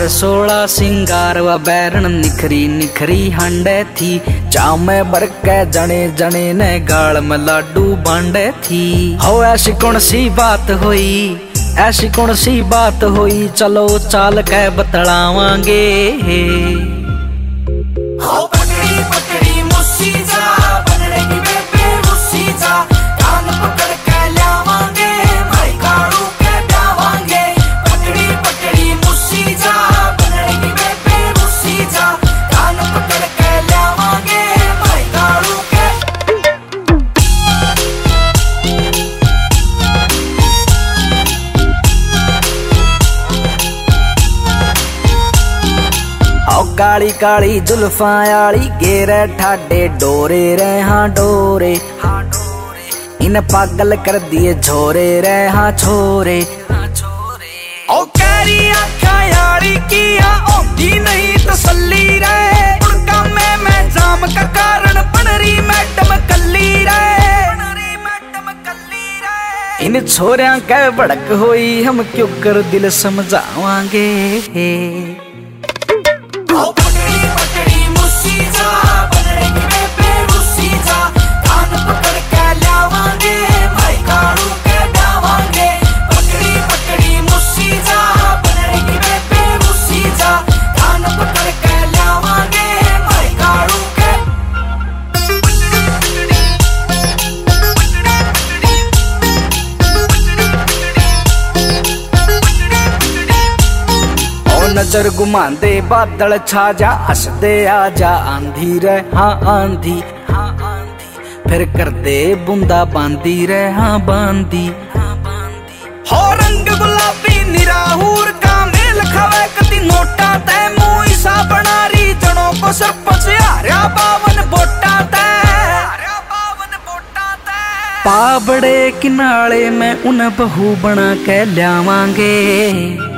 कर 16 सिंगार व बैरन निखरी निखरी हांडे थी। चाव में भर के जने जने ने गाल में लाडू बांडे थी। हो ऐसी कौन सी बात हुई, ऐसी कौन सी बात हुई, चलो चाल के बतलावांगे। हो पकड़ी पकड़ी मुस्सी जा, बनड़े की बेबे मुस्सी जा, कान पकड़ के लावांगे, भाई काड़ू के डावांगे। पकड़ी पकड़ी मुस्सी जा, बनड़े की बेबे मुस्सी जा, कान पकड़ के लावांगे, भाई काड़ू के। काली काली जुल्फां आली गेरे ठाडे डोरे रे हाँ डोरे, इन पागल कर दिए झोरे रे हाँ छोरे। ओ कैरी आँखा यारी किया ओंधी नहीं तसल्ली रे, उनका मैं जाम का कारण बनरी मैडम कल्ली रे। इन छोरियां के भड़क हुई हम क्यों कर दिल समझावांगे। ओ पकड़ी पकड़ी मुस्सी जा, बनड़े की बेबे मुस्सी जा, कान पकड़ के लावांगे, भाई काड़ू के डावांगे। पकड़ी पकड़ी मुस्सी जा, बनड़े की बेबे मुस्सी जा, कान पकड़ के लावांगे, भाई काड़ू के। नजर घुमांदे बादल छा जा, हंसदे आ जा आंधी रे हाँ आंधी, फिर कर दे बूंदा बांदी रे हाँ बांदी। हो रंग गुलाबी निराहूर का मेल खावे कति नोटा तय, मुई सा बनारी जनों को सरपंच हार्या 52 वोटा तय। पाबड़े किनारे में उन बहू बना के ल्यावांगे।